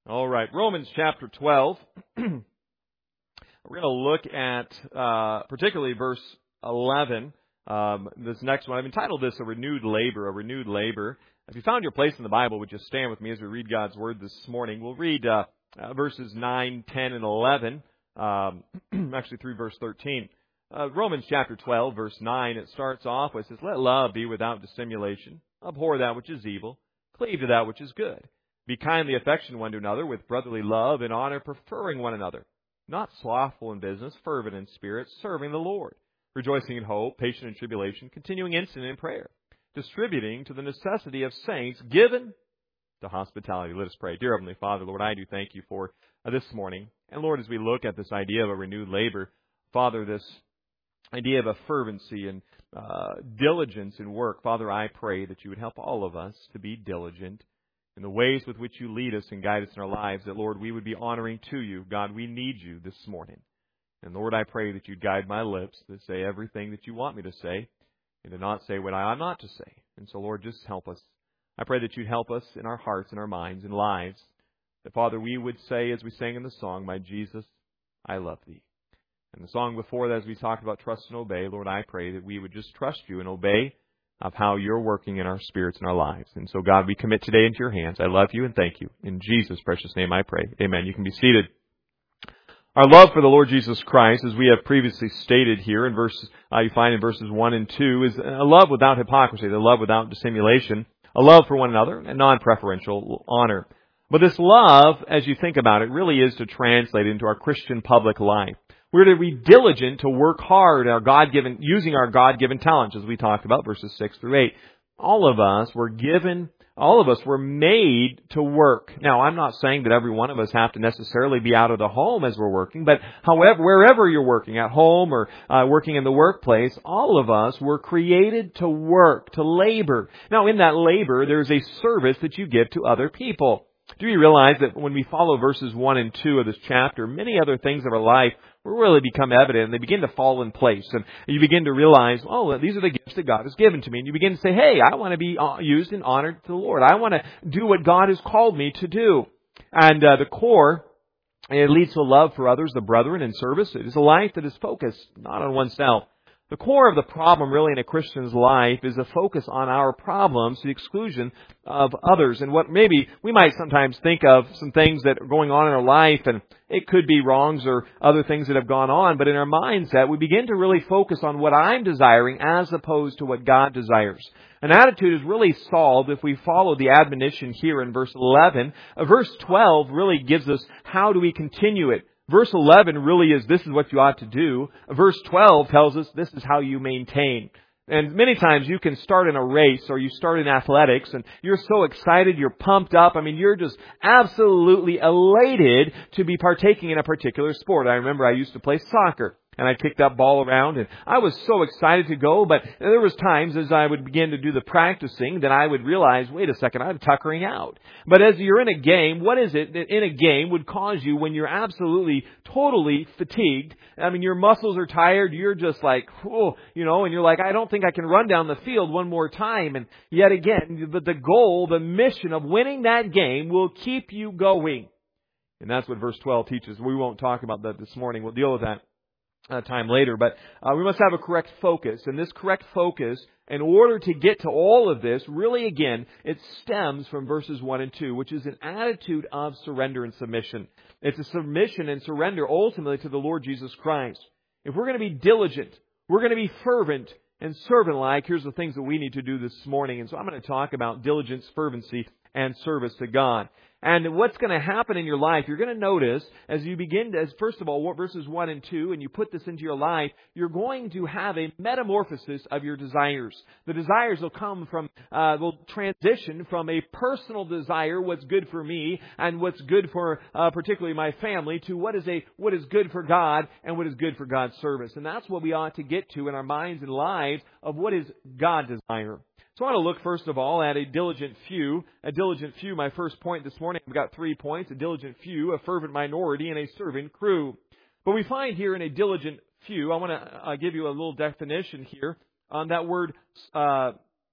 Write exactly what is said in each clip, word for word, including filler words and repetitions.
All right, Romans chapter twelve. We're going to look at uh, particularly verse eleven. Um, this next one, I've entitled this "A Renewed Labor." A renewed labor. If you found your place in the Bible, would you stand with me as we read God's Word this morning? We'll read uh, uh, verses nine, ten, and eleven. Um, actually, through verse thirteen. Uh, Romans chapter twelve, verse nine. It starts off with, it says, "Let love be without dissimulation. Abhor that which is evil. Cleave to that which is good. Be kindly affectioned one to another with brotherly love and honor, preferring one another. Not slothful in business, fervent in spirit, serving the Lord. Rejoicing in hope, patient in tribulation, continuing instant in prayer. Distributing to the necessity of saints, given to hospitality." Let us pray. Dear Heavenly Father, Lord, I do thank you for uh, this morning. And Lord, as we look at this idea of a renewed labor, Father, this idea of a fervency and uh, diligence in work, Father, I pray that you would help all of us to be diligent in the ways with which you lead us and guide us in our lives, that, Lord, we would be honoring to you. God, we need you this morning. And, Lord, I pray that you'd guide my lips to say everything that you want me to say and to not say what I ought not to say. And so, Lord, just help us. I pray that you'd help us in our hearts and our minds and lives, that, Father, we would say, as we sang in the song, "My Jesus, I love thee." And the song before that, as we talked about trust and obey, Lord, I pray that we would just trust you and obey of how you're working in our spirits and our lives. And so, God, we commit today into your hands. I love you and thank you. In Jesus' precious name I pray. Amen. You can be seated. Our love for the Lord Jesus Christ, as we have previously stated here in verses, uh, you find in verses one and two, is a love without hypocrisy, the love without dissimulation, a love for one another, and non-preferential honor. But this love, as you think about it, really is to translate into our Christian public life. We're to be diligent to work hard, our God-given, using our God-given talents, as we talked about, verses six through eight. All of us were given, all of us were made to work. Now, I'm not saying that every one of us have to necessarily be out of the home as we're working, but however, wherever you're working, at home or uh, working in the workplace, all of us were created to work, to labor. Now, in that labor, there's a service that you give to other people. Do you realize that when we follow verses one and two of this chapter, many other things of our life will really become evident, and they begin to fall in place. And you begin to realize, oh, these are the gifts that God has given to me. And you begin to say, hey, I want to be used and honored to the Lord. I want to do what God has called me to do. And uh, the core, it leads to a love for others, the brethren, and service. It is a life that is focused not on oneself. The core of the problem really in a Christian's life is a focus on our problems to the exclusion of others. And what maybe we might sometimes think of some things that are going on in our life, and it could be wrongs or other things that have gone on. But in our mindset, we begin to really focus on what I'm desiring as opposed to what God desires. An attitude is really solved if we follow the admonition here in verse eleven. Verse twelve really gives us how do we continue it. Verse eleven really is, this is what you ought to do. Verse twelve tells us this is how you maintain. And many times you can start in a race or you start in athletics and you're so excited, you're pumped up. I mean, you're just absolutely elated to be partaking in a particular sport. I remember I used to play soccer. And I kicked that ball around, and I was so excited to go, but there was times as I would begin to do the practicing that I would realize, wait a second, I'm tuckering out. But as you're in a game, what is it that in a game would cause you when you're absolutely, totally fatigued? I mean, your muscles are tired, you're just like, oh, you know, and you're like, I don't think I can run down the field one more time. And yet again, but the goal, the mission of winning that game will keep you going. And that's what verse twelve teaches. We won't talk about that this morning. We'll deal with that Uh, time later, but uh, we must have a correct focus. And this correct focus, in order to get to all of this, really again, it stems from verses one and two, which is an attitude of surrender and submission. It's a submission and surrender ultimately to the Lord Jesus Christ. If we're going to be diligent, we're going to be fervent and servant-like, here's the things that we need to do this morning. And so I'm going to talk about diligence, fervency, and service to God. And what's going to happen in your life, you're going to notice as you begin to, as first of all, verses one and two, and you put this into your life, you're going to have a metamorphosis of your desires. The desires will come from, uh, will transition from a personal desire, what's good for me, and what's good for uh, particularly my family, to what is a what is good for God and what is good for God's service. And that's what we ought to get to in our minds and lives of what is God desire. So I want to look, first of all, at a diligent few. A diligent few, my first point this morning, I've got three points. A diligent few, a fervent minority, and a servant crew. But we find here in a diligent few, I want to uh, give you a little definition here on that word, uh,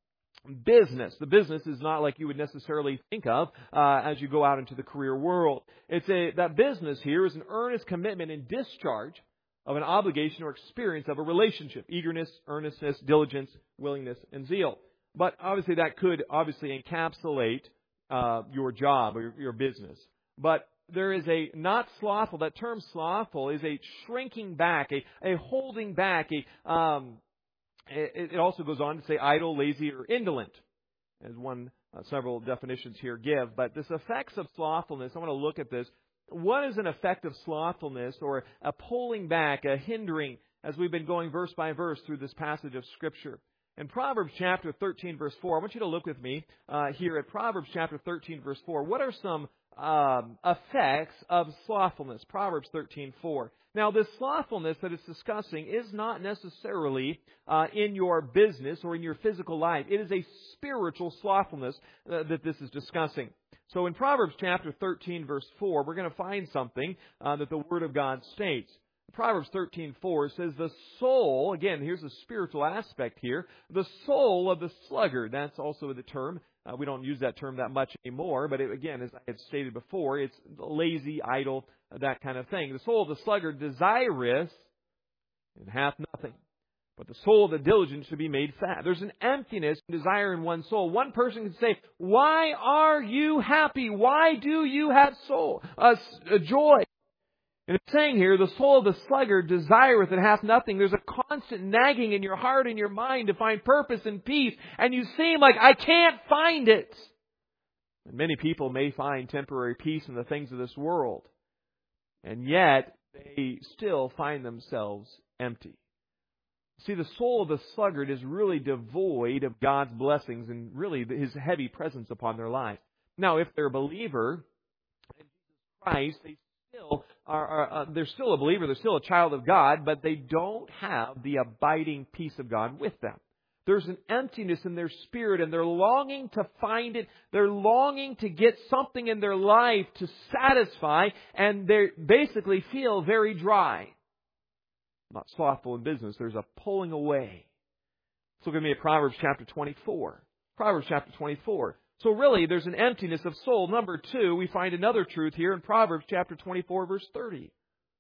business. The business is not like you would necessarily think of uh, as you go out into the career world. It's a that business here is an earnest commitment and discharge of an obligation or experience of a relationship. Eagerness, earnestness, diligence, willingness, and zeal. But obviously that could obviously encapsulate uh, your job or your, your business. But there is a not slothful. That term slothful is a shrinking back, a, a holding back, a um, It also goes on to say idle, lazy, or indolent, as one uh, several definitions here give. But this effects of slothfulness, I want to look at this. What is an effect of slothfulness, or a pulling back, a hindering, as we've been going verse by verse through this passage of Scripture? In Proverbs chapter thirteen, verse four, I want you to look with me uh, here at Proverbs chapter thirteen, verse four. What are some um, effects of slothfulness? Proverbs thirteen, four. Now, this slothfulness that it's discussing is not necessarily uh, in your business or in your physical life. It is a spiritual slothfulness uh, that this is discussing. So in Proverbs chapter thirteen, verse four, we're going to find something uh, that the Word of God states. Proverbs thirteen, four says, the soul, again, here's a spiritual aspect here, the soul of the sluggard. That's also the term. Uh, we don't use that term that much anymore, but it, again, as I had stated before, it's lazy, idle, that kind of thing. The soul of the sluggard desireth and hath nothing, but the soul of the diligent should be made fat. There's an emptiness and desire in one's soul. One person can say, why are you happy? Why do you have soul, uh, joy? And it's saying here, the soul of the sluggard desireth and hath nothing. There's a constant nagging in your heart and your mind to find purpose and peace. And you seem like, I can't find it. And many people may find temporary peace in the things of this world. And yet, they still find themselves empty. See, the soul of the sluggard is really devoid of God's blessings and really His heavy presence upon their lives. Now, if they're a believer in Jesus Christ, they still are, are uh, they're still a believer, they're still a child of God, but they don't have the abiding peace of God with them. There's an emptiness in their spirit, and they're longing to find it. They're longing to get something in their life to satisfy, and they basically feel very dry. Not slothful in business. There's a pulling away. Let's look at me at Proverbs chapter twenty-four. Proverbs chapter twenty-four. So really, there's an emptiness of soul. Number two, we find another truth here in Proverbs chapter twenty-four, verse thirty.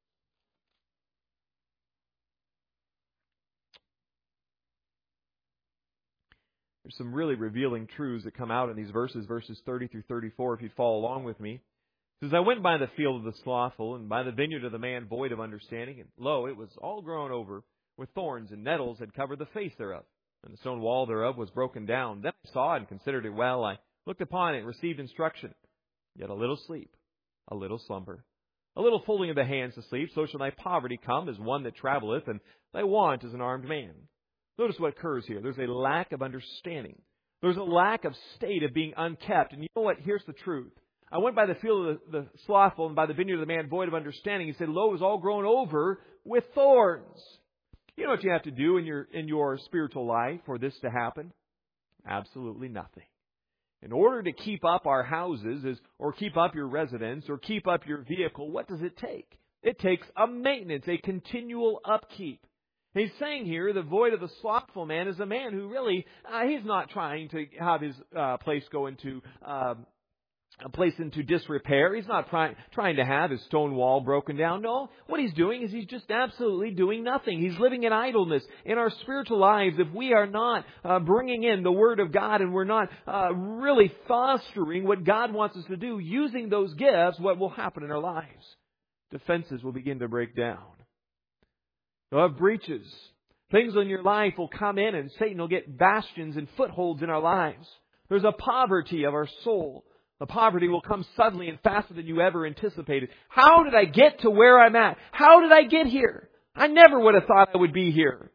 There's some really revealing truths that come out in these verses, verses thirty through thirty-four, if you'd follow along with me. It says, I went by the field of the slothful, and by the vineyard of the man void of understanding, and lo, it was all grown over with thorns, and nettles had covered the face thereof, and the stone wall thereof was broken down. Then I saw it and considered it well. I looked upon it and received instruction. Yet a little sleep, a little slumber, a little folding of the hands to sleep, so shall thy poverty come as one that travelleth, and thy want as an armed man. Notice what occurs here. There's a lack of understanding. There's a lack of state of being unkept. And you know what? Here's the truth. I went by the field of the, the slothful and by the vineyard of the man void of understanding. He said, lo, it was all grown over with thorns. You know what you have to do in your in your spiritual life for this to happen? Absolutely nothing. In order to keep up our houses is, or keep up your residence or keep up your vehicle, what does it take? It takes a maintenance, a continual upkeep. He's saying here the void of the slothful man is a man who really, uh, he's not trying to have his uh, place go into um, a place into disrepair. He's not trying trying to have his stone wall broken down. No, what he's doing is he's just absolutely doing nothing. He's living in idleness. In our spiritual lives, if we are not uh, bringing in the Word of God and we're not uh, really fostering what God wants us to do, using those gifts, what will happen in our lives? Defenses will begin to break down. You'll have breaches. Things in your life will come in and Satan will get bastions and footholds in our lives. There's a poverty of our soul. The poverty will come suddenly and faster than you ever anticipated. How did I get to where I'm at? How did I get here? I never would have thought I would be here.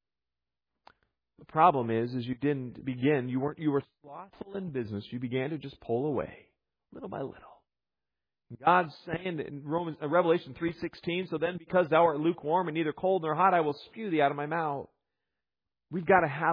The problem is, is you didn't begin, you weren't, you were slothful in business. You began to just pull away, little by little. God's saying in Romans, uh, Revelation three sixteen, so then because thou art lukewarm and neither cold nor hot, I will spew thee out of my mouth. We've got to have a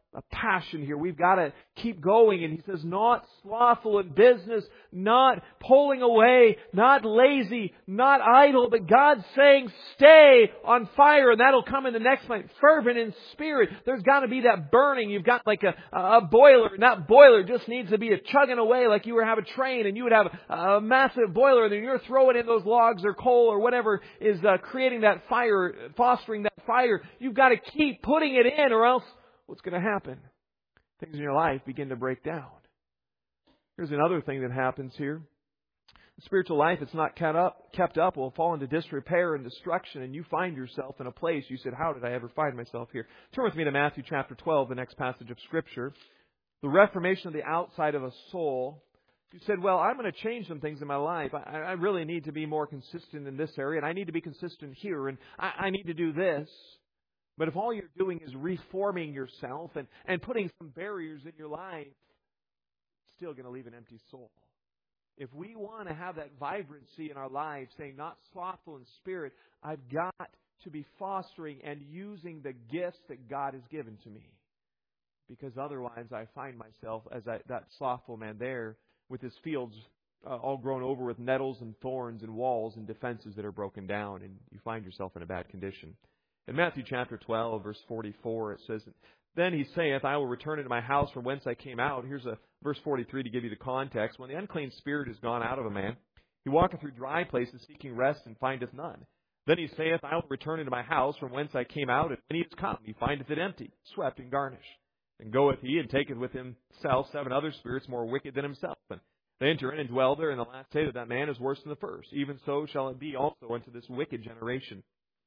a passion here. We've got to keep going. And he says, not slothful in business, not pulling away, not lazy, not idle, but God's saying, stay on fire. And that'll come in the next line. Fervent in spirit. There's got to be that burning. You've got like a, a boiler, and that boiler just needs to be a chugging away like you would have a train, and you would have a, a massive boiler, and then you're throwing in those logs or coal or whatever is uh, creating that fire, fostering that fire. You've got to keep putting it in, or else what's going to happen? Things in your life begin to break down. Here's another thing that happens here. The spiritual life that's not kept up, kept up will fall into disrepair and destruction, and you find yourself in a place you said, how did I ever find myself here? Turn with me to Matthew chapter twelve, the next passage of Scripture. The reformation of the outside of a soul. You said, well, I'm going to change some things in my life. I, I really need to be more consistent in this area, and I need to be consistent here, and I, I need to do this. But if all you're doing is reforming yourself and, and putting some barriers in your life, it's still going to leave an empty soul. If we want to have that vibrancy in our lives, saying not slothful in spirit, I've got to be fostering and using the gifts that God has given to me. Because otherwise I find myself as I, that slothful man there with his fields uh, all grown over with nettles and thorns and walls and defenses that are broken down, and you find yourself in a bad condition. In Matthew chapter twelve, verse forty-four, it says, Then he saith, I will return into my house from whence I came out. Here's a verse forty-three to give you the context. When the unclean spirit is gone out of a man, he walketh through dry places seeking rest and findeth none. Then he saith, I will return into my house from whence I came out. And when he is come, he findeth it empty, swept and garnished. And goeth he and taketh with himself seven other spirits more wicked than himself. And they enter in and dwell there. And the last say that that man is worse than the first. Even so shall it be also unto this wicked generation.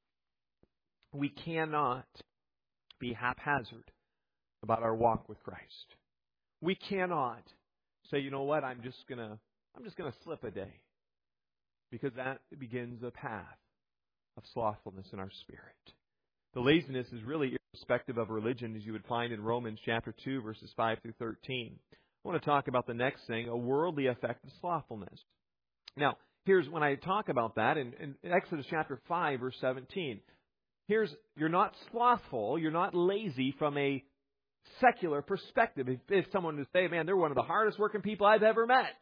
We cannot be haphazard about our walk with Christ. We cannot say, you know what, I'm just gonna I'm just gonna slip a day. Because that begins a path of slothfulness in our spirit. The laziness is really irrespective of religion, as you would find in Romans chapter two, verses five through thirteen. I want to talk about the next thing, a worldly effect of slothfulness. Now, here's when I talk about that in, in Exodus chapter five, verse seventeen. Here's, you're not slothful, you're not lazy from a secular perspective. If, if someone would say, man, they're one of the hardest working people I've ever met.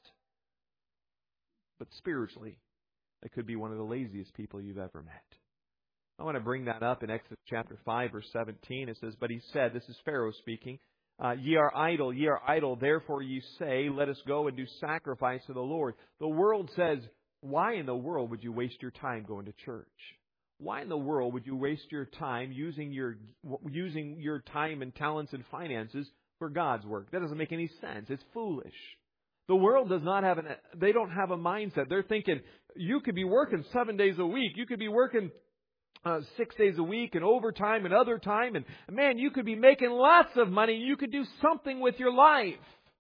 But spiritually, they could be one of the laziest people you've ever met. I want to bring that up in Exodus chapter five, verse seventeen. It says, But he said, this is Pharaoh speaking, uh, Ye are idle, ye are idle, therefore ye say, Let us go and do sacrifice to the Lord. The world says, why in the world would you waste your time going to church? Why in the world would you waste your time using your using your time and talents and finances for God's work? That doesn't make any sense. It's foolish. The world does not have an, they don't have a mindset. They're thinking, you could be working seven days a week. You could be working uh, six days a week and overtime and other time. And man, you could be making lots of money. You could do something with your life.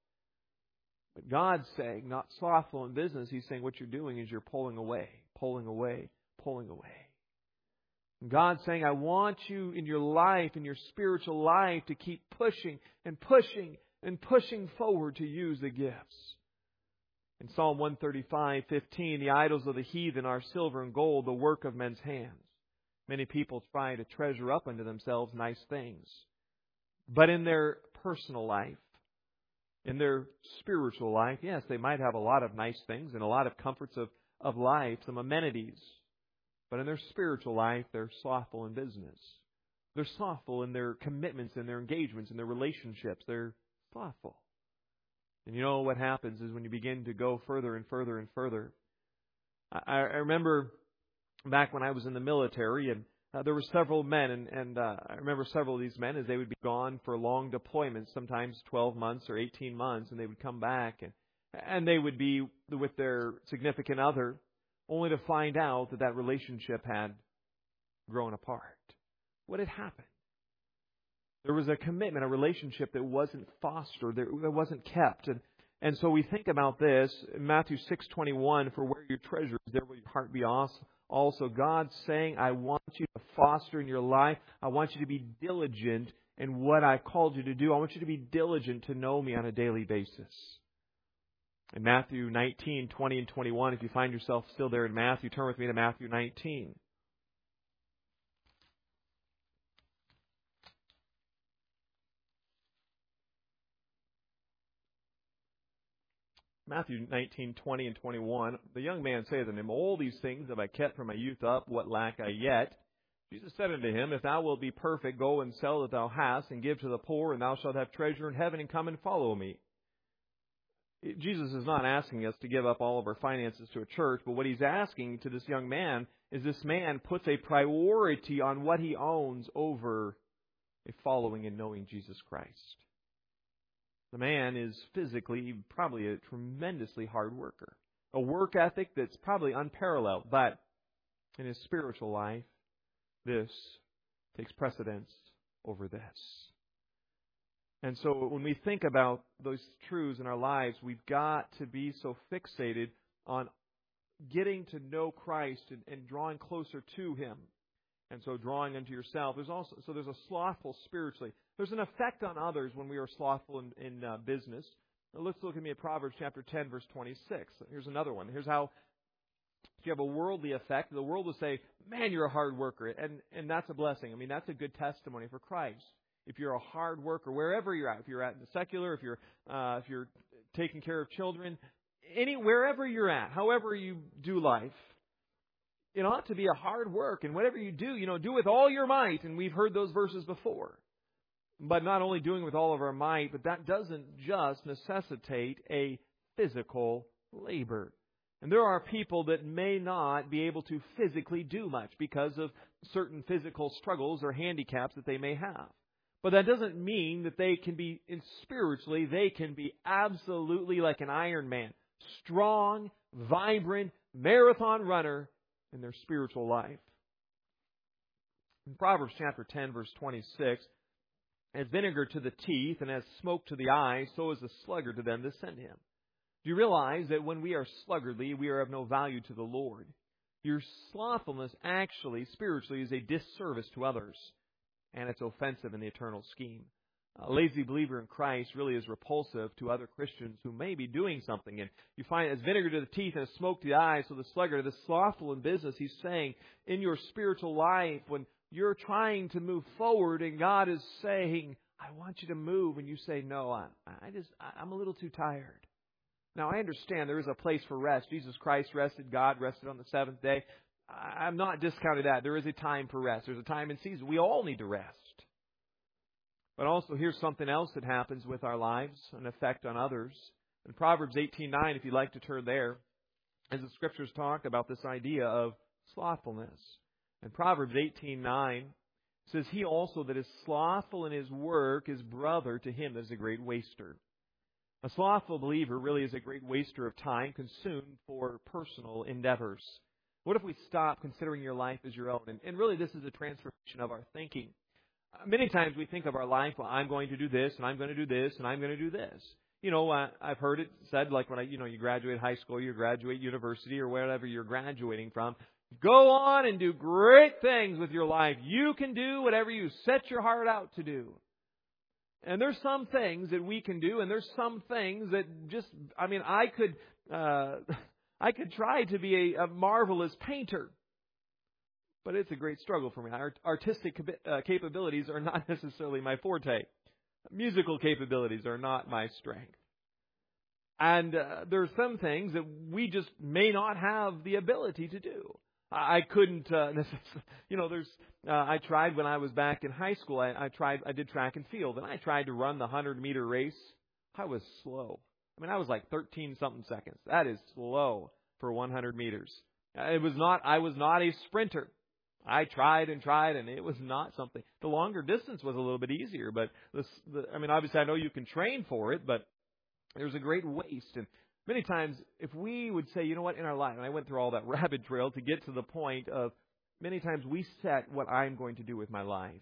But God's saying, not slothful in business. He's saying what you're doing is you're pulling away, pulling away, pulling away. God's saying, I want you in your life, in your spiritual life, to keep pushing and pushing and pushing forward to use the gifts. In Psalm one thirty-five, fifteen, the idols of the heathen are silver and gold, the work of men's hands. Many people try to treasure up unto themselves nice things. But in their personal life, in their spiritual life, yes, they might have a lot of nice things and a lot of comforts of, of life, some amenities. But in their spiritual life, they're slothful in business. They're slothful in their commitments and their engagements and their relationships. They're slothful. And you know what happens is when you begin to go further and further and further. I, I remember back when I was in the military, and uh, there were several men, and, and uh, I remember several of these men as they would be gone for long deployments, sometimes twelve months or eighteen months, and they would come back, and, and they would be with their significant other, only to find out that that relationship had grown apart. What had happened? There was a commitment, a relationship that wasn't fostered, that wasn't kept. And, and so we think about this in Matthew six twenty-one, for where your treasure is, there will your heart be also. Also, God's saying, I want you to foster in your life. I want you to be diligent in what I've called you to do. I want you to be diligent to know me on a daily basis. In Matthew nineteen, twenty and twenty-one, if you find yourself still there in Matthew, turn with me to Matthew nineteen. Matthew nineteen, twenty and twenty-one, the young man saith unto him, All these things have I kept from my youth up, what lack I yet? Jesus said unto him, If thou wilt be perfect, go and sell that thou hast, and give to the poor, and thou shalt have treasure in heaven, and come and follow me. Jesus is not asking us to give up all of our finances to a church, but what He's asking to this young man is this man puts a priority on what he owns over a following and knowing Jesus Christ. The man is physically probably a tremendously hard worker. A work ethic that's probably unparalleled, but in his spiritual life, this takes precedence over this. And so when we think about those truths in our lives, we've got to be so fixated on getting to know Christ and, and drawing closer to Him. And so drawing unto yourself. There's also so there's a slothful spiritually. There's an effect on others when we are slothful in, in uh, business. Now let's look at me at Proverbs chapter ten, verse twenty-six. Here's another one. Here's how if you have a worldly effect, the world will say, man, you're a hard worker. And, and that's a blessing. I mean, that's a good testimony for Christ. If you're a hard worker, wherever you're at, if you're at the secular, if you're uh, if you're taking care of children, any wherever you're at, however you do life, it ought to be a hard work. And whatever you do, you know, do with all your might. And we've heard those verses before. But not only doing with all of our might, but that doesn't just necessitate a physical labor. And there are people that may not be able to physically do much because of certain physical struggles or handicaps that they may have. But that doesn't mean that they can be, spiritually, they can be absolutely like an Iron Man. Strong, vibrant, marathon runner in their spiritual life. In Proverbs chapter ten, verse twenty-six, as vinegar to the teeth and as smoke to the eyes, so is the sluggard to them that send him. Do you realize that when we are sluggardly, we are of no value to the Lord? Your slothfulness actually, spiritually, is a disservice to others. And it's offensive in the eternal scheme. A lazy believer in Christ really is repulsive to other Christians who may be doing something. And you find it as vinegar to the teeth and as smoke to the eyes. So the sluggard, the slothful in business, he's saying, in your spiritual life, when you're trying to move forward and God is saying, I want you to move, and you say, no, I, I just, I'm a little too tired. Now, I understand there is a place for rest. Jesus Christ rested. God rested on the seventh day. I'm not discounting that. There is a time for rest. There's a time and season. We all need to rest. But also, here's something else that happens with our lives, an effect on others. In Proverbs eighteen nine, if you'd like to turn there, as the Scriptures talk about this idea of slothfulness. In Proverbs eighteen nine, it says, He also that is slothful in his work is brother to him that is a great waster. A slothful believer really is a great waster of time consumed for personal endeavors. What if we stop considering your life as your own? And, and really, this is a transformation of our thinking. Uh, many times we think of our life, well, I'm going to do this, and I'm going to do this, and I'm going to do this. You know, uh, I've heard it said, like when I, you know, you graduate high school, you graduate university, or wherever you're graduating from, go on and do great things with your life. You can do whatever you set your heart out to do. And there's some things that we can do, and there's some things that just, I mean, I could... Uh, I could try to be a, a marvelous painter, but it's a great struggle for me. Art, artistic uh, capabilities are not necessarily my forte. Musical capabilities are not my strength. And uh, there are some things that we just may not have the ability to do. I couldn't, uh, you know, there's, uh, I tried when I was back in high school, I, I tried, I did track and field, and I tried to run the hundred meter race. I was slow. I mean, I was like thirteen something seconds. That is slow for one hundred meters. It was not, I was not a sprinter. I tried and tried, and it was not something. The longer distance was a little bit easier, but this, the, I mean, obviously I know you can train for it, but there's a great waste. And many times, if we would say, you know what, in our life, and I went through all that rabbit trail to get to the point of, many times we set what I'm going to do with my life.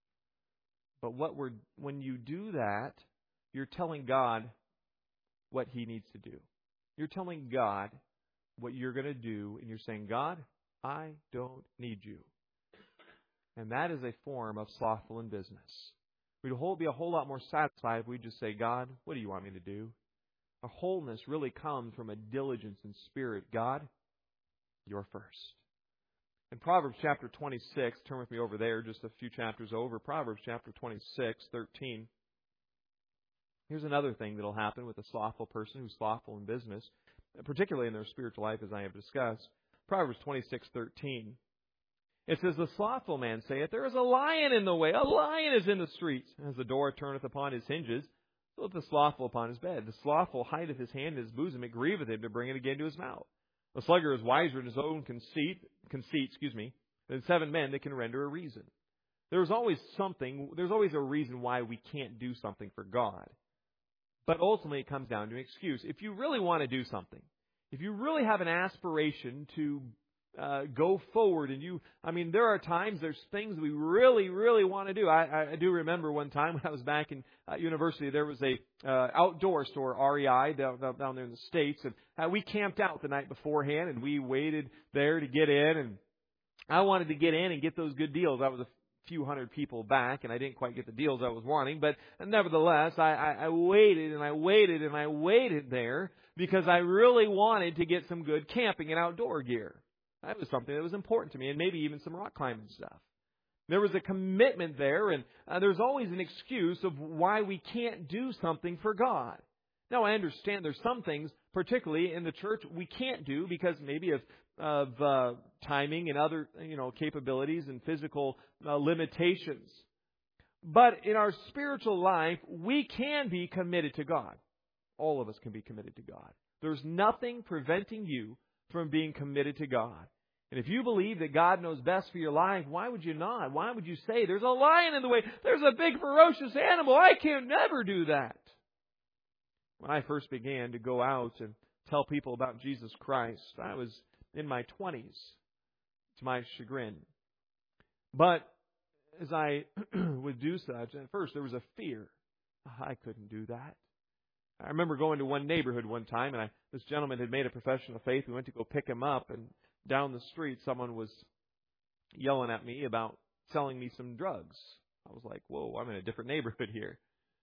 But what we're, when you do that, you're telling God what He needs to do. You're telling God what you're going to do, and you're saying, God, I don't need you. And that is a form of slothful in business. We'd be a whole lot more satisfied if we just say, God, what do you want me to do? A wholeness really comes from a diligence in spirit. God, you're first. In Proverbs chapter twenty-six, turn with me over there just a few chapters over, Proverbs chapter twenty-six, thirteen. Here's another thing that will happen with a slothful person who's slothful in business, particularly in their spiritual life, as I have discussed. Proverbs twenty-six thirteen. It says, "The slothful man saith, There is a lion in the way, a lion is in the streets. As the door turneth upon his hinges, so is the slothful upon his bed. The slothful hideth his hand in his bosom, it grieveth him to bring it again to his mouth. The sluggard is wiser in his own conceit, conceit, excuse me, than seven men that can render a reason." There's always something, there's always a reason why we can't do something for God. But ultimately it comes down to an excuse. If you really want to do something, if you really have an aspiration to uh, go forward, and you, I mean, there are times, there's things we really, really want to do. I, I do remember one time when I was back in uh, university, there was a uh, outdoor store, R E I, down, down there in the States, and uh, we camped out the night beforehand, and we waited there to get in, and I wanted to get in and get those good deals. I was a few hundred people back, and I didn't quite get the deals I was wanting, but nevertheless, I, I, I waited and I waited and I waited there because I really wanted to get some good camping and outdoor gear. That was something that was important to me, and maybe even some rock climbing stuff. There was a commitment there, and uh, there's always an excuse of why we can't do something for God. Now, I understand there's some things, particularly in the church, we can't do because maybe of of uh, timing and other, you know, capabilities and physical uh, limitations. But in our spiritual life, we can be committed to God. All of us can be committed to God. There's nothing preventing you from being committed to God. And if you believe that God knows best for your life, why would you not? Why would you say, there's a lion in the way, there's a big ferocious animal, I can never do that? When I first began to go out and tell people about Jesus Christ, I was in my twenties, to my chagrin. But as I would do such, at first there was a fear. I couldn't do that. I remember going to one neighborhood one time, and I, this gentleman had made a profession of faith. We went to go pick him up, and down the street someone was yelling at me about selling me some drugs. I was like, whoa, I'm in a different neighborhood here.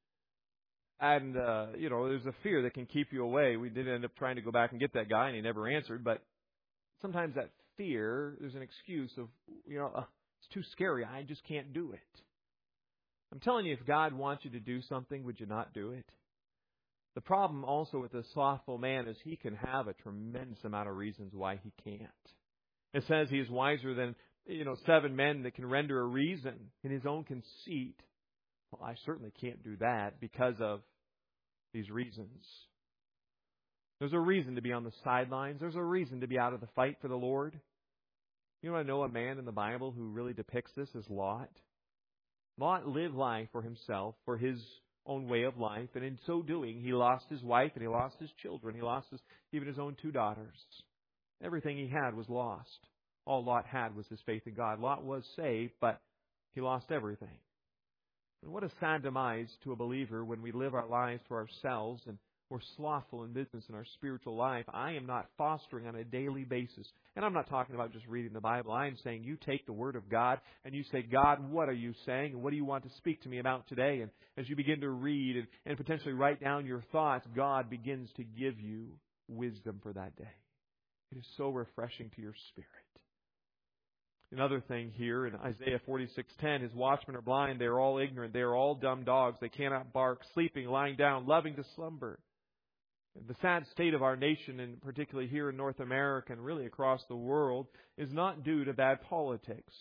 And, uh, you know, there's a fear that can keep you away. We did end up trying to go back and get that guy, and he never answered, but sometimes that fear, there's an excuse of, you know, uh, it's too scary. I just can't do it. I'm telling you, if God wants you to do something, would you not do it? The problem also with the slothful man is he can have a tremendous amount of reasons why he can't. It says he is wiser than, you know, seven men that can render a reason in his own conceit. Well, I certainly can't do that because of these reasons. There's a reason to be on the sidelines. There's a reason to be out of the fight for the Lord. You want to know a man in the Bible who really depicts this as Lot? Lot lived life for himself, for his own way of life, and in so doing, he lost his wife and he lost his children. He lost his, even his own two daughters. Everything he had was lost. All Lot had was his faith in God. Lot was saved, but he lost everything. And what a sad demise to a believer when we live our lives for ourselves and we're slothful in business in our spiritual life. I am not fostering on a daily basis. And I'm not talking about just reading the Bible. I am saying you take the Word of God and you say, God, what are you saying? And what do you want to speak to me about today? And as you begin to read and, and potentially write down your thoughts, God begins to give you wisdom for that day. It is so refreshing to your spirit. Another thing here in Isaiah forty-six ten, his watchmen are blind, they are all ignorant, they are all dumb dogs, they cannot bark, sleeping, lying down, loving to slumber. The sad state of our nation, and particularly here in North America and really across the world, is not due to bad politics.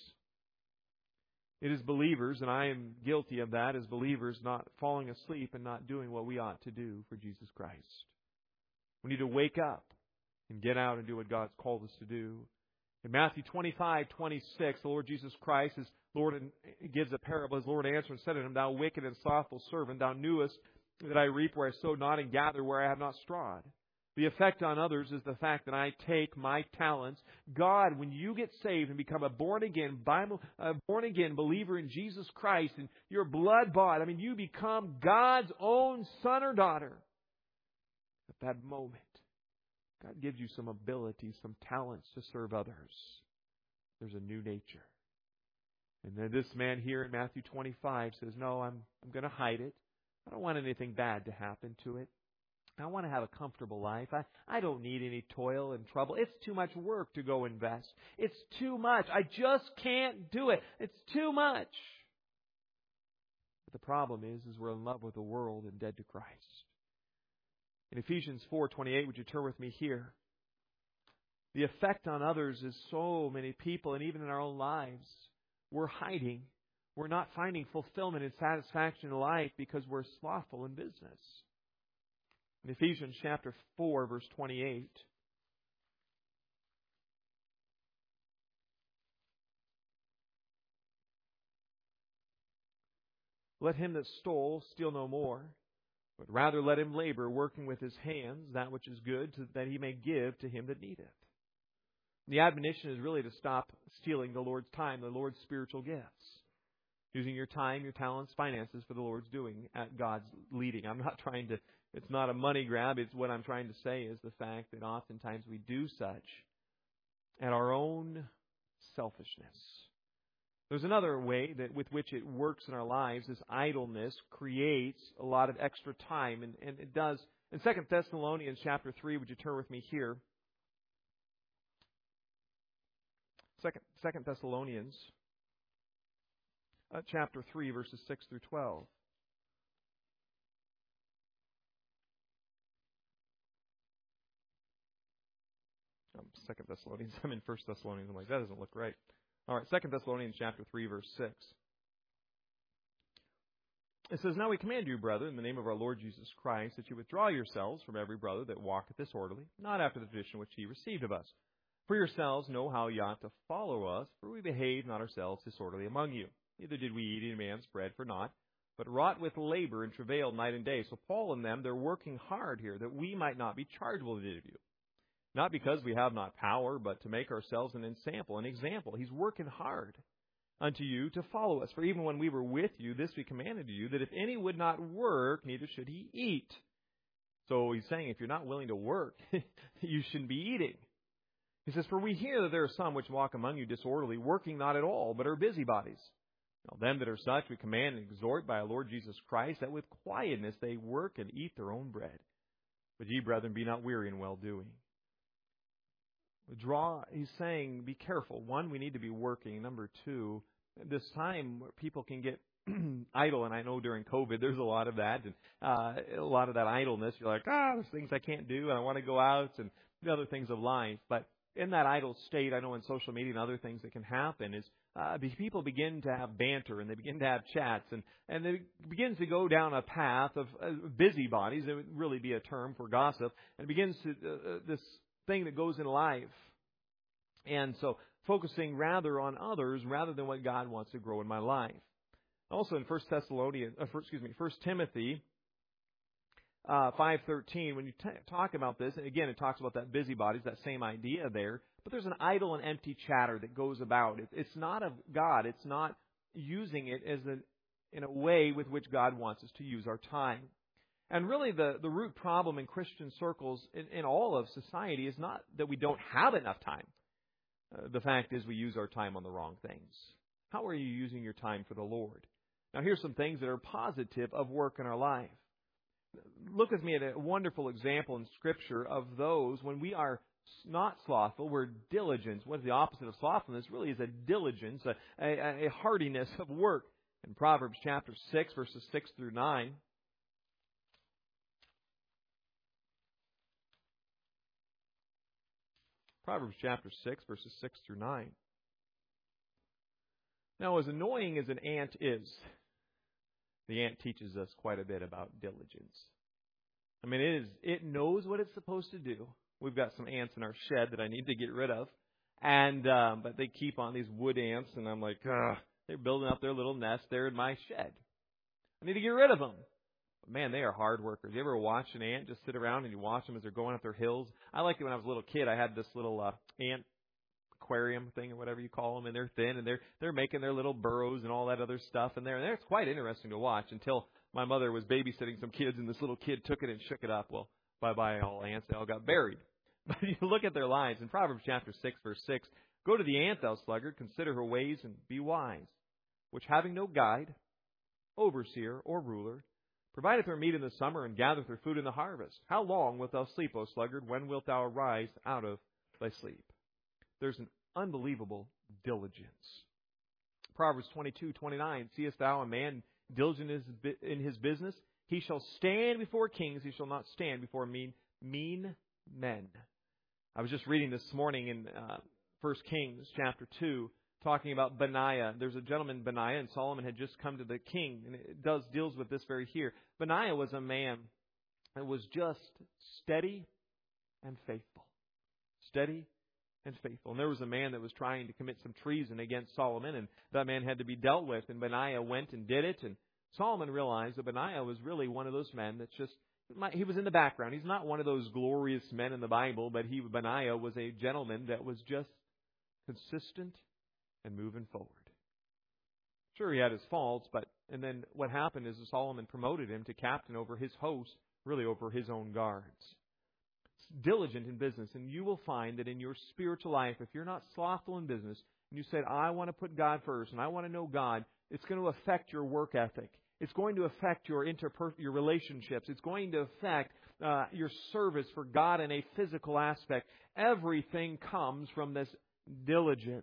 It is believers, and I am guilty of that, as believers not falling asleep and not doing what we ought to do for Jesus Christ. We need to wake up and get out and do what God's called us to do. In Matthew twenty-five twenty-six, the Lord Jesus Christ, His Lord, gives a parable. His Lord answered and said to him, Thou wicked and slothful servant, thou knewest that I reap where I sowed not and gather where I have not strawed. The effect on others is the fact that I take my talents. God, when you get saved and become a born-again, Bible, a born-again believer in Jesus Christ, and you're blood-bought, I mean, you become God's own son or daughter. At that moment, God gives you some abilities, some talents to serve others. There's a new nature. And then this man here in Matthew twenty-five says, no, I'm, I'm going to hide it. I don't want anything bad to happen to it. I want to have a comfortable life. I, I don't need any toil and trouble. It's too much work to go invest. It's too much. I just can't do it. It's too much. But the problem is, is we're in love with the world and dead to Christ. In Ephesians four twenty-eight, would you turn with me here? The effect on others is so many people, and even in our own lives, we're hiding. We're not finding fulfillment and satisfaction in life because we're slothful in business. In Ephesians chapter four, verse twenty-eight, let him that stole steal no more, but rather let him labor, working with his hands that which is good, so that he may give to him that needeth. The admonition is really to stop stealing the Lord's time, the Lord's spiritual gifts. Using your time, your talents, finances for the Lord's doing at God's leading. I'm not trying to, it's not a money grab. It's what I'm trying to say is the fact that oftentimes we do such at our own selfishness. There's another way that with which it works in our lives. This idleness creates a lot of extra time. And, and it does. In Second Thessalonians chapter three, would you turn with me here? Second, Second Thessalonians uh, chapter three, verses six through twelve. Um, Second Thessalonians. I'm in First Thessalonians. I'm like, that doesn't look right. All right, Second Thessalonians chapter three, verse six. It says, Now we command you, brethren, in the name of our Lord Jesus Christ, that you withdraw yourselves from every brother that walketh disorderly, not after the tradition which ye received of us. For yourselves know how ye ought to follow us, for we behave not ourselves disorderly among you. Neither did we eat any man's bread for naught, but wrought with labor and travailed night and day. So Paul and them, they're working hard here, that we might not be chargeable to any of you. Not because we have not power, but to make ourselves an ensample, an example. He's working hard unto you to follow us. For even when we were with you, this we commanded to you, that if any would not work, neither should he eat. So he's saying, if you're not willing to work, you shouldn't be eating. He says, For we hear that there are some which walk among you disorderly, working not at all, but are busybodies. Now them that are such we command and exhort by our Lord Jesus Christ, that with quietness they work and eat their own bread. But ye, brethren, be not weary in well-doing. Draw, he's saying, be careful. One, we need to be working. Number two, this time where people can get idle, and I know during COVID there's a lot of that, and uh, a lot of that idleness. You're like, ah, there's things I can't do, and I want to go out, and the other things of life. But in that idle state, I know in social media and other things that can happen is uh, people begin to have banter, and they begin to have chats, and, and it begins to go down a path of uh, busybodies. It would really be a term for gossip, and it begins to uh, this thing that goes in life. And so focusing rather on others rather than what God wants to grow in my life. Also in First Thessalonians, uh, first, excuse me, First Timothy uh, five thirteen, when you t- talk about this, and again it talks about that busybodies, that same idea there, but there's an idle and empty chatter that goes about. It, it's not of God. It's not using it as a, in a way with which God wants us to use our time. And really the, the root problem in Christian circles in, in all of society is not that we don't have enough time. Uh, the fact is we use our time on the wrong things. How are you using your time for the Lord? Now here's some things that are positive of work in our life. Look with me at a wonderful example in Scripture of those when we are not slothful, we're diligent. What's the opposite of slothfulness? Really is a diligence, a, a, a hardiness of work. In Proverbs chapter six, verses six through nine, Proverbs chapter six, verses six through nine. Now, as annoying as an ant is, the ant teaches us quite a bit about diligence. I mean, it is it knows what it's supposed to do. We've got some ants in our shed that I need to get rid of, and um, but they keep on, these wood ants, and I'm like, ugh, they're building up their little nest there in my shed. I need to get rid of them. Man, they are hard workers. You ever watch an ant just sit around and you watch them as they're going up their hills? I liked it when I was a little kid. I had this little uh, ant aquarium thing or whatever you call them, and they're thin, and they're they're making their little burrows and all that other stuff in there. And it's quite interesting to watch until my mother was babysitting some kids, and this little kid took it and shook it up. Well, bye-bye all ants. They all got buried. But you look at their lives. In Proverbs chapter six, verse six, Go to the ant, thou sluggard, consider her ways, and be wise, which having no guide, overseer, or ruler, provideth her meat in the summer, and gathereth her food in the harvest. How long wilt thou sleep, O sluggard? When wilt thou arise out of thy sleep? There's an unbelievable diligence. Proverbs twenty-two twenty-nine, Seest thou a man diligent in his, in his business, he shall stand before kings, he shall not stand before mean, mean men. I was just reading this morning in uh, First Kings chapter two, talking about Benaiah. There's a gentleman, Benaiah, and Solomon had just come to the king, and it does deals with this very here. Benaiah was a man that was just steady and faithful. Steady and faithful. And there was a man that was trying to commit some treason against Solomon, and that man had to be dealt with, and Benaiah went and did it, and Solomon realized that Benaiah was really one of those men that's just, he was in the background. He's not one of those glorious men in the Bible, but he, Benaiah was a gentleman that was just consistent and moving forward. Sure, he had his faults, but, and then what happened is Solomon promoted him to captain over his host, really over his own guards. Diligent in business, and you will find that in your spiritual life, if you're not slothful in business, and you said, I want to put God first, and I want to know God, it's going to affect your work ethic. It's going to affect your interper- your relationships. It's going to affect uh, your service for God in a physical aspect. Everything comes from this diligence.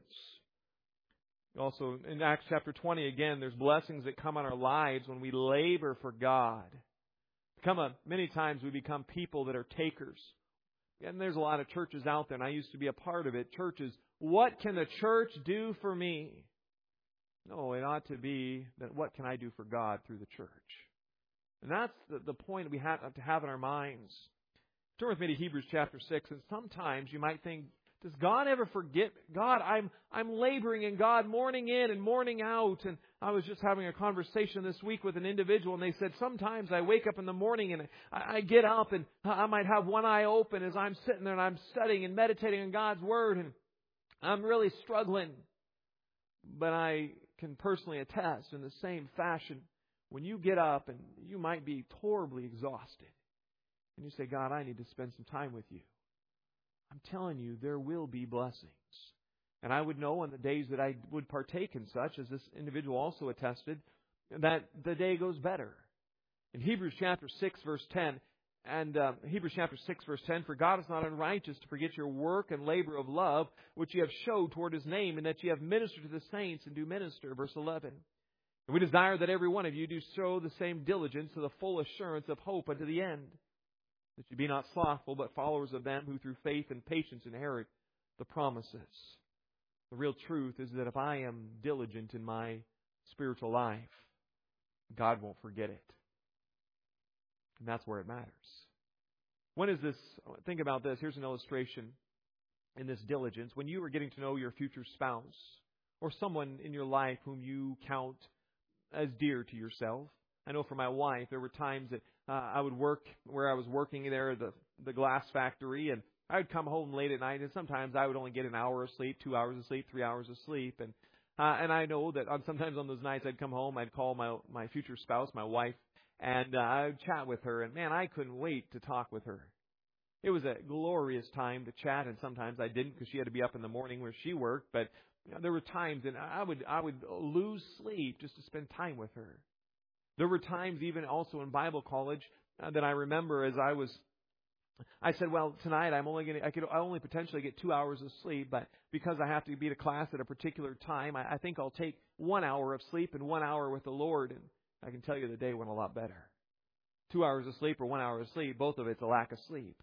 Also, in Acts chapter twenty, again, there's blessings that come on our lives when we labor for God. Come a, many times we become people that are takers. And there's a lot of churches out there, and I used to be a part of it. Churches, what can the church do for me? No, it ought to be that what can I do for God through the church? And that's the, the point we have to have in our minds. Turn with me to Hebrews chapter six, and sometimes you might think, does God ever forget? God, I'm I'm laboring in God morning in and morning out. And I was just having a conversation this week with an individual, and they said, sometimes I wake up in the morning and I, I get up and I might have one eye open as I'm sitting there and I'm studying and meditating on God's Word, and I'm really struggling. But I can personally attest in the same fashion, when you get up and you might be horribly exhausted, and you say, God, I need to spend some time with you. I'm telling you, there will be blessings. And I would know on the days that I would partake in such, as this individual also attested, that the day goes better. In Hebrews chapter six, verse ten, and uh, Hebrews chapter six, verse ten, for God is not unrighteous to forget your work and labor of love, which you have showed toward His name, and that you have ministered to the saints and do minister. Verse eleven. And we desire that every one of you do show the same diligence to the full assurance of hope unto the end, that you be not slothful, but followers of them who through faith and patience inherit the promises. The real truth is that if I am diligent in my spiritual life, God won't forget it. And that's where it matters. When is this? Think about this. Here's an illustration in this diligence. When you are getting to know your future spouse or someone in your life whom you count as dear to yourself. I know for my wife, there were times that uh, I would work where I was working there at the, the glass factory, and I would come home late at night, and sometimes I would only get an hour of sleep, two hours of sleep, three hours of sleep. And uh, and I know that on sometimes on those nights I'd come home, I'd call my my future spouse, my wife, and uh, I would chat with her. And man, I couldn't wait to talk with her. It was a glorious time to chat, and sometimes I didn't because she had to be up in the morning where she worked. But you know, there were times that I would I would lose sleep just to spend time with her. There were times even also in Bible college uh, that I remember as I was, I said, well, tonight I'm only going to, I could I only potentially get two hours of sleep, but because I have to be to class at a particular time, I, I think I'll take one hour of sleep and one hour with the Lord. And I can tell you the day went a lot better. Two hours of sleep or one hour of sleep, both of it's a lack of sleep.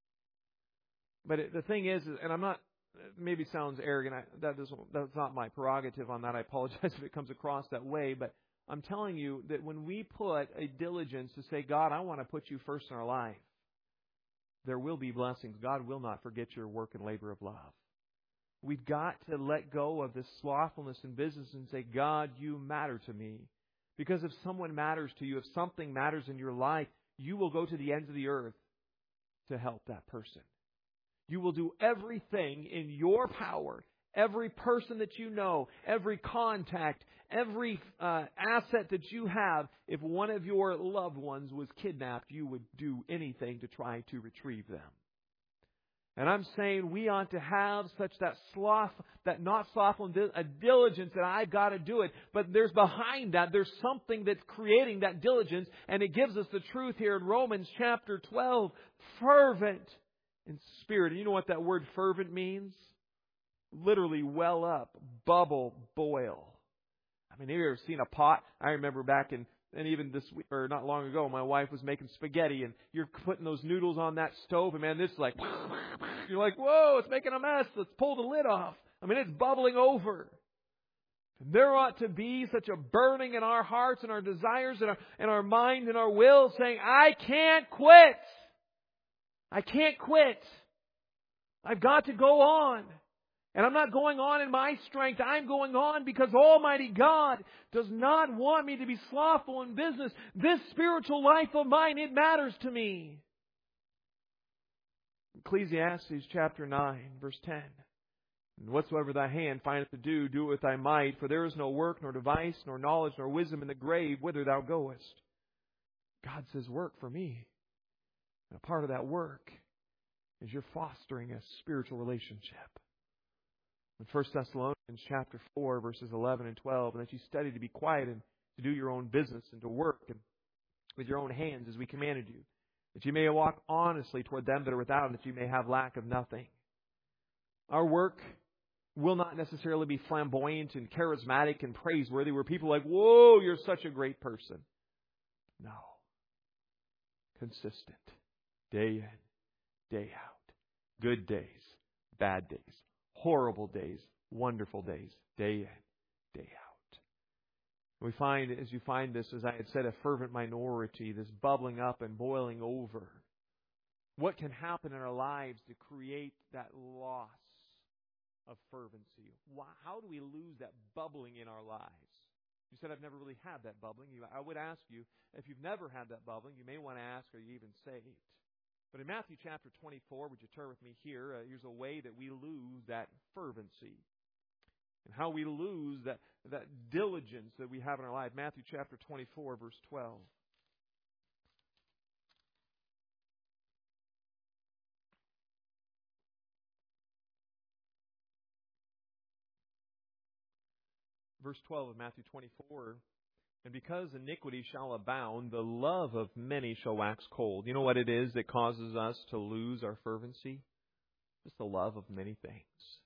But it, the thing is, and I'm not, maybe it sounds arrogant, I, that is, that's not my prerogative on that. I apologize if it comes across that way, but I'm telling you that when we put a diligence to say, God, I want to put you first in our life, there will be blessings. God will not forget your work and labor of love. We've got to let go of this slothfulness in business and say, God, you matter to me. Because if someone matters to you, if something matters in your life, you will go to the ends of the earth to help that person. You will do everything in your power. Every person that you know, every contact, every uh, asset that you have, if one of your loved ones was kidnapped, you would do anything to try to retrieve them. And I'm saying we ought to have such that sloth, that not slothful, a diligence that I've got to do it. But there's behind that, there's something that's creating that diligence. And it gives us the truth here in Romans chapter twelve. Fervent in spirit. And you know what that word fervent means? Literally well up, bubble, boil. I mean, have you ever seen a pot? I remember back in, and even this week, or not long ago, my wife was making spaghetti, and you're putting those noodles on that stove, and man, this is like, you're like, whoa, it's making a mess. Let's pull the lid off. I mean, it's bubbling over. And there ought to be such a burning in our hearts and our desires and our, and our mind and our will saying, I can't quit. I can't quit. I've got to go on. And I'm not going on in my strength. I'm going on because Almighty God does not want me to be slothful in business. This spiritual life of mine, it matters to me. Ecclesiastes chapter nine, verse ten. And whatsoever thy hand findeth to do, do it with thy might, for there is no work, nor device, nor knowledge, nor wisdom in the grave, whither thou goest. God says, work for me. And a part of that work is you're fostering a spiritual relationship. In First Thessalonians chapter four, verses eleven and twelve, and that you study to be quiet and to do your own business and to work and with your own hands as we commanded you, that you may walk honestly toward them that are without, and that you may have lack of nothing. Our work will not necessarily be flamboyant and charismatic and praiseworthy, where people are like, whoa, you're such a great person. No. Consistent. Day in, day out. Good days, bad days, horrible days, wonderful days. Day in, day out. We find, as you find this, as I had said, a fervent minority, this bubbling up and boiling over. What can happen in our lives to create that loss of fervency? How do we lose that bubbling in our lives? You said, I've never really had that bubbling. I would ask you, if you've never had that bubbling, you may want to ask, are you even saved? But in Matthew chapter twenty-four, would you turn with me here? Uh, here's a way that we lose that fervency. And how we lose that, that diligence that we have in our life. Matthew chapter twenty-four, verse twelve. Verse twelve of Matthew twenty-four, and because iniquity shall abound, the love of many shall wax cold. You know what it is that causes us to lose our fervency? It's the love of many things.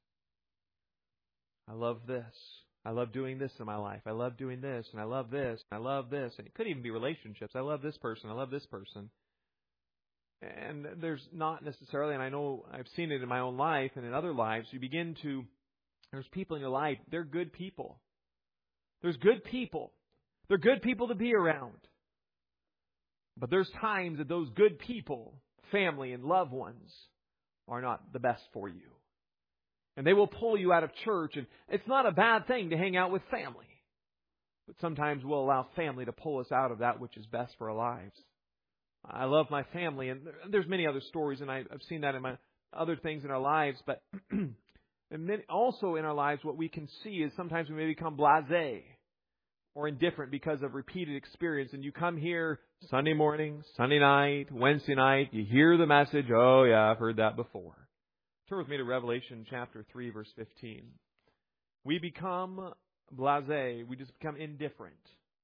I love this. I love doing this in my life. I love doing this, and I love this, and I love this. And it could even be relationships. I love this person. I love this person. And there's not necessarily, and I know I've seen it in my own life and in other lives, you begin to, there's people in your life, they're good people. There's good people. They're good people to be around. But there's times that those good people, family and loved ones, are not the best for you. And they will pull you out of church. And it's not a bad thing to hang out with family. But sometimes we'll allow family to pull us out of that which is best for our lives. I love my family. And there's many other stories. And I've seen that in my other things in our lives. But and also in our lives, what we can see is sometimes we may become blasé or indifferent because of repeated experience. And you come here Sunday morning, Sunday night, Wednesday night, you hear the message, oh yeah, I've heard that before. Turn with me to Revelation chapter three, verse fifteen. We become blasé, we just become indifferent.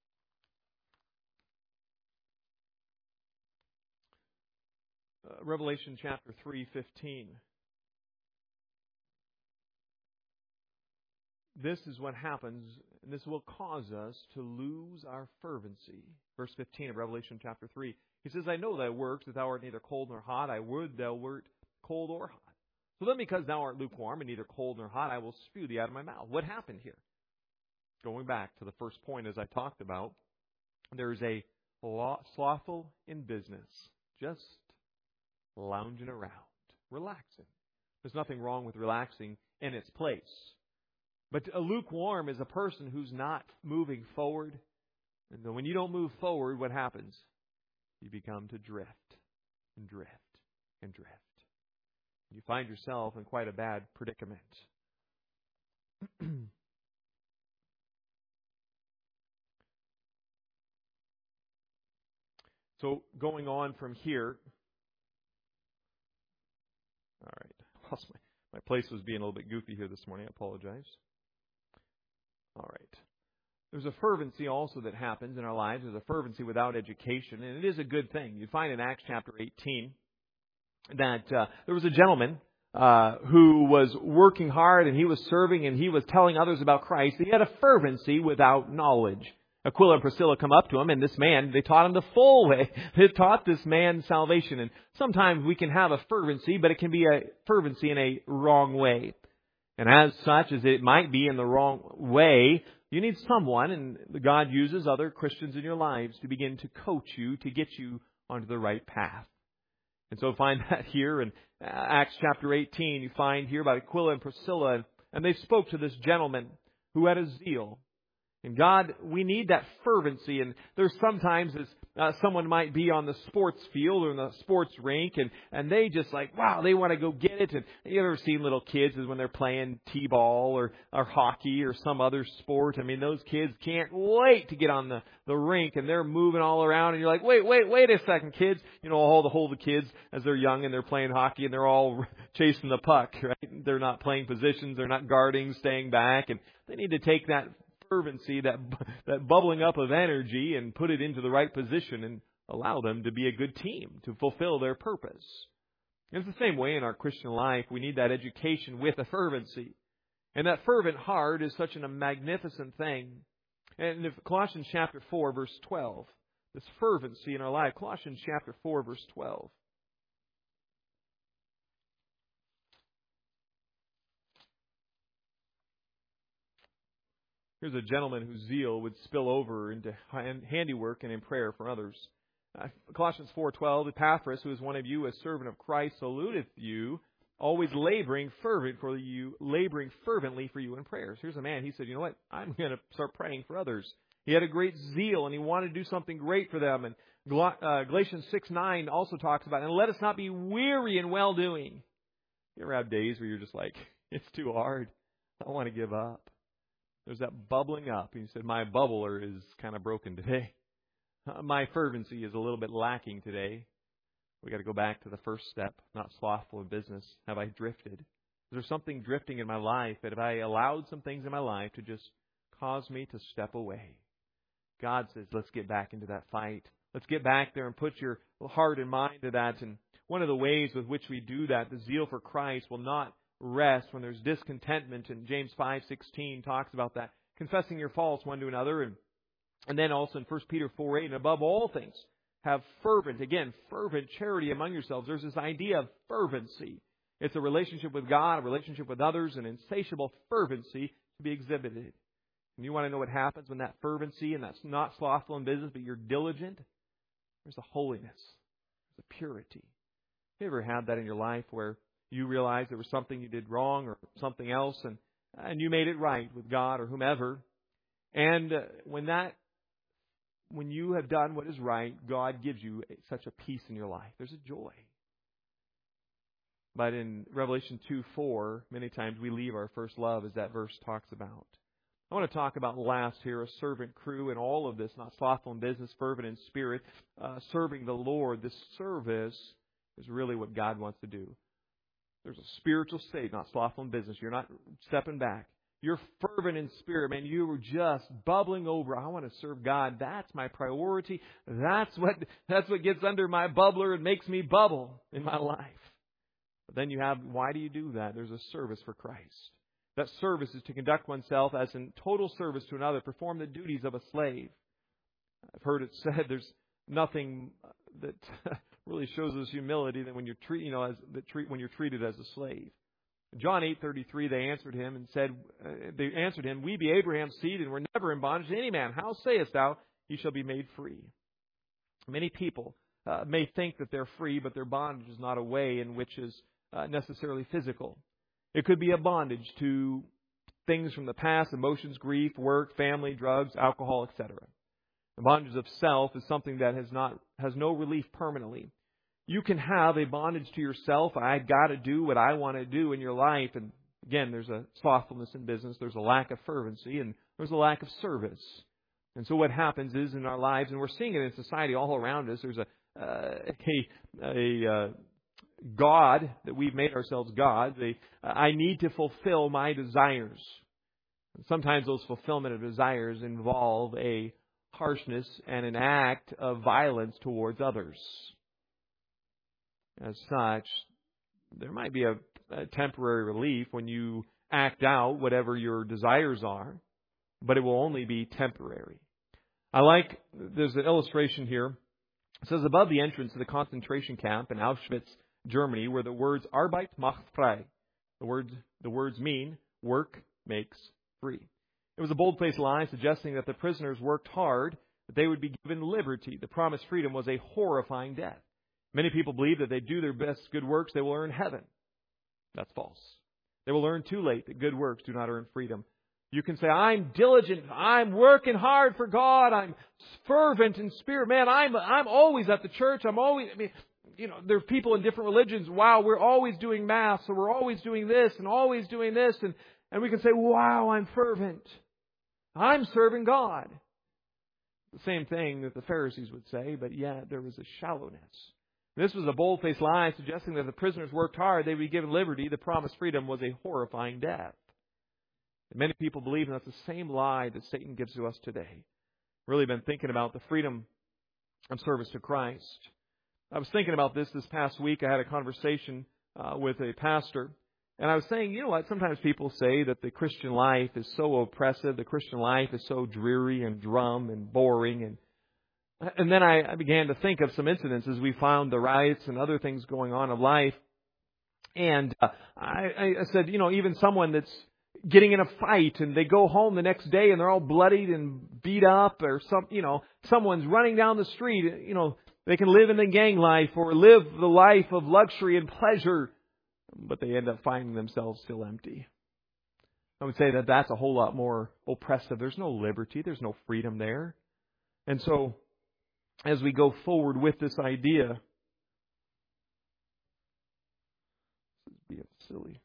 Uh, Revelation chapter three, fifteen. This is what happens, and this will cause us to lose our fervency. Verse fifteen of Revelation chapter three. He says, I know thy works, that thou art neither cold nor hot. I would thou wert cold or hot. So then because thou art lukewarm and neither cold nor hot, I will spew thee out of my mouth. What happened here? Going back to the first point as I talked about, there's a slothful in business, just lounging around, relaxing. There's nothing wrong with relaxing in its place. But a lukewarm is a person who's not moving forward. And then when you don't move forward, what happens? You become to drift and drift and drift. You find yourself in quite a bad predicament. So going on from here. All right. I lost my, my place was being a little bit goofy here this morning. I apologize. All right. There's a fervency also that happens in our lives. There's a fervency without education, and it is a good thing. You find in Acts chapter eighteen that uh, there was a gentleman uh, who was working hard and he was serving and he was telling others about Christ. He had a fervency without knowledge. Aquila and Priscilla come up to him, and this man, they taught him the full way. They taught this man salvation. And sometimes we can have a fervency, but it can be a fervency in a wrong way. And as such, as it might be in the wrong way, you need someone, and God uses other Christians in your lives to begin to coach you, to get you onto the right path. And so find that here in Acts chapter eighteen. You find here about Aquila and Priscilla, and they spoke to this gentleman who had a zeal. And God, we need that fervency. And there's sometimes as uh, someone might be on the sports field or in the sports rink, and, and they just like, wow, they want to go get it. And you ever seen little kids as when they're playing t-ball or, or hockey or some other sport? I mean, those kids can't wait to get on the, the rink, and they're moving all around. And you're like, wait, wait, wait a second, kids. You know, all the whole the kids as they're young and they're playing hockey and they're all chasing the puck, right? They're not playing positions. They're not guarding, staying back. And they need to take that fervency, that that bubbling up of energy, and put it into the right position and allow them to be a good team, to fulfill their purpose. And it's the same way in our Christian life. We need that education with a fervency. And that fervent heart is such a magnificent thing. And if Colossians chapter four, verse twelve, this fervency in our life, Colossians chapter four, verse twelve. Here's a gentleman whose zeal would spill over into handiwork and in prayer for others. Uh, Colossians four twelve, Epaphras, who is one of you, a servant of Christ, saluteth you, always laboring fervent for you, laboring fervently for you in prayers. Here's a man, he said, you know what, I'm going to start praying for others. He had a great zeal, and he wanted to do something great for them. And uh, Galatians six nine also talks about, and let us not be weary in well-doing. You ever have days where you're just like, it's too hard, I want to give up. There's that bubbling up. He said, my bubbler is kind of broken today. My fervency is a little bit lacking today. We got to go back to the first step, not slothful in business. Have I drifted? Is there something drifting in my life that have I allowed some things in my life to just cause me to step away? God says, let's get back into that fight. Let's get back there and put your heart and mind to that. And one of the ways with which we do that, the zeal for Christ will not rest when there's discontentment, and James five sixteen talks about that, confessing your faults one to another, and and then also in First Peter four eight, and above all things have fervent, again, fervent charity among yourselves. There's this idea of fervency. It's a relationship with God, a relationship with others, an insatiable fervency to be exhibited. And you want to know what happens when that fervency, and that's not slothful in business, but you're diligent? There's a holiness, there's a purity. Have you ever had that in your life where you realized there was something you did wrong or something else, and and you made it right with God or whomever? And uh, when that, when you have done what is right, God gives you such a peace in your life. There's a joy. But in Revelation two four, many times we leave our first love, as that verse talks about. I want to talk about last here, a servant crew, and all of this, not slothful in business, fervent in spirit, uh, serving the Lord. This service is really what God wants to do. There's a spiritual state, not slothful in business. You're not stepping back. You're fervent in spirit, man. You were just bubbling over. I want to serve God. That's my priority. That's what that's what gets under my bubbler and makes me bubble in my life. But then you have, why do you do that? There's a service for Christ. That service is to conduct oneself as in total service to another, perform the duties of a slave. I've heard it said there's nothing that really shows us humility than when you're treat, you know, as the treat when you're treated as a slave. John eight thirty-three, they answered him and said, uh, they answered him, we be Abraham's seed and were never in bondage to any man. How sayest thou, he shall be made free? Many people uh, may think that they're free, but their bondage is not a way in which is uh, necessarily physical. It could be a bondage to things from the past, emotions, grief, work, family, drugs, alcohol, et cetera. The bondage of self is something that has not has no relief permanently. You can have a bondage to yourself. I got to do what I want to do in your life. And again, there's a slothfulness in business. There's a lack of fervency, and there's a lack of service. And so what happens is in our lives, and we're seeing it in society all around us, there's a uh, a, a uh, God that we've made ourselves gods. A, I need to fulfill my desires. And sometimes those fulfillment of desires involve a harshness and an act of violence towards others. As such, there might be a uh, temporary relief when you act out whatever your desires are, but it will only be temporary. I like, there's an illustration here. It says above the entrance to the concentration camp in Auschwitz, Germany, where the words Arbeit macht frei. The words, the words mean work makes free. It was a bold-faced lie suggesting that the prisoners worked hard, that they would be given liberty. The promised freedom was a horrifying death. Many people believe that they do their best good works, they will earn heaven. That's false. They will learn too late that good works do not earn freedom. You can say, I'm diligent, I'm working hard for God, I'm fervent in spirit. Man, I'm I'm always at the church, I'm always, I mean, you know, there are people in different religions, wow, we're always doing Mass, or we're always doing this, and always doing this, and, and we can say, wow, I'm fervent. I'm serving God. The same thing that the Pharisees would say, but yet there was a shallowness. This was a bold-faced lie suggesting that the prisoners worked hard, they would be given liberty. The promised freedom was a horrifying death. And many people believe, and that's the same lie that Satan gives to us today. Really been thinking about the freedom of service to Christ. I was thinking about this this past week. I had a conversation uh, with a pastor, and I was saying, you know what, sometimes people say that the Christian life is so oppressive, the Christian life is so dreary and drum and boring, and and then I, I began to think of some incidents as we found the riots and other things going on of life, and uh, I, I said, you know, even someone that's getting in a fight and they go home the next day and they're all bloodied and beat up, or some, you know, someone's running down the street, you know, they can live in the gang life or live the life of luxury and pleasure, but they end up finding themselves still empty. I would say that that's a whole lot more oppressive. There's no liberty. There's no freedom there. And so, as we go forward with this idea, this is being silly.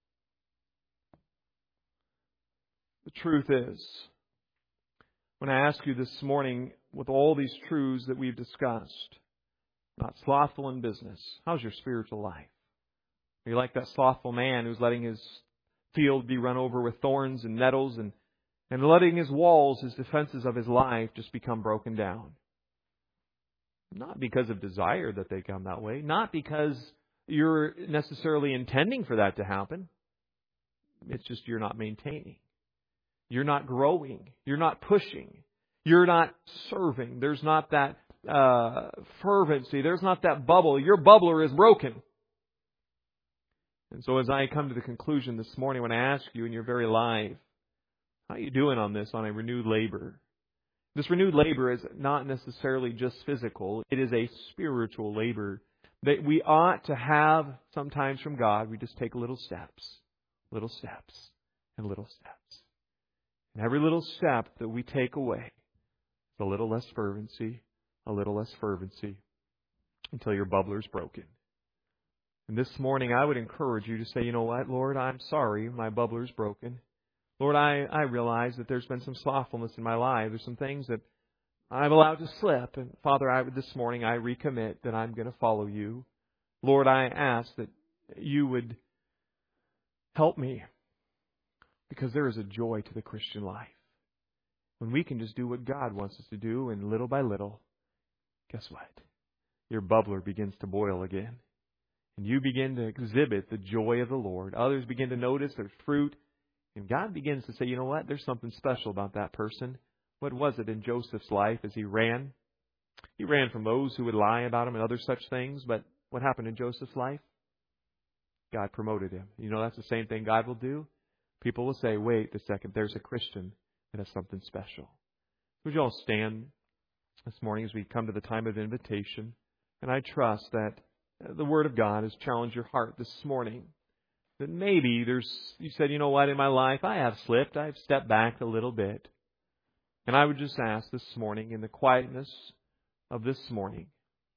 The truth is, when I ask you this morning, with all these truths that we've discussed, not slothful in business, how's your spiritual life? Are you like that slothful man who's letting his field be run over with thorns and nettles and, and letting his walls, his defenses of his life just become broken down? Not because of desire that they come that way. Not because you're necessarily intending for that to happen. It's just you're not maintaining. You're not growing. You're not pushing. You're not serving. There's not that uh, fervency. There's not that bubble. Your bubbler is broken. And so as I come to the conclusion this morning, when I ask you in your very life, how are you doing on this, on a renewed labor? This renewed labor is not necessarily just physical. It is a spiritual labor that we ought to have sometimes from God. We just take little steps, little steps, and little steps. And every little step that we take away, a little less fervency, a little less fervency, until your bubbler's broken. And this morning I would encourage you to say, you know what, Lord, I'm sorry my bubbler's broken. Lord, I, I realize that there's been some slothfulness in my life. There's some things that I've allowed to slip. And Father, I this morning I recommit that I'm going to follow you. Lord, I ask that you would help me, because there is a joy to the Christian life. When we can just do what God wants us to do, and little by little, guess what? Your bubbler begins to boil again. And you begin to exhibit the joy of the Lord. Others begin to notice there's fruit. And God begins to say, you know what? There's something special about that person. What was it in Joseph's life as he ran? He ran from those who would lie about him and other such things. But what happened in Joseph's life? God promoted him. You know, that's the same thing God will do. People will say, wait a second, there's a Christian that has something special. Would you all stand this morning as we come to the time of invitation? And I trust that the Word of God has challenged your heart this morning. That maybe there's, you said, you know what, in my life I have slipped, I've stepped back a little bit. And I would just ask this morning, in the quietness of this morning,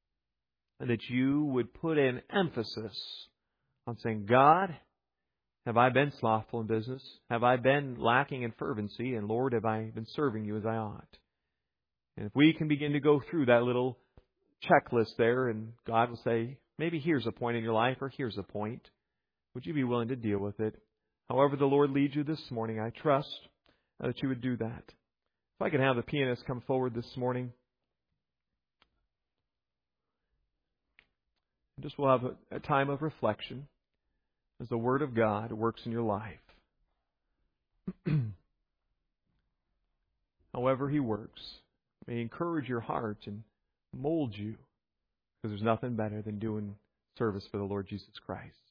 that you would put an emphasis on saying, God, have I been slothful in business? Have I been lacking in fervency? And Lord, have I been serving you as I ought? And if we can begin to go through that little checklist there, and God will say, maybe here's a point in your life, or here's a point. Would you be willing to deal with it? However the Lord leads you this morning, I trust that you would do that. If I could have the pianist come forward this morning. Just we'll have a, a time of reflection. as the Word of God works in your life. However He works, may He encourage your heart and mold you, because there's nothing better than doing service for the Lord Jesus Christ.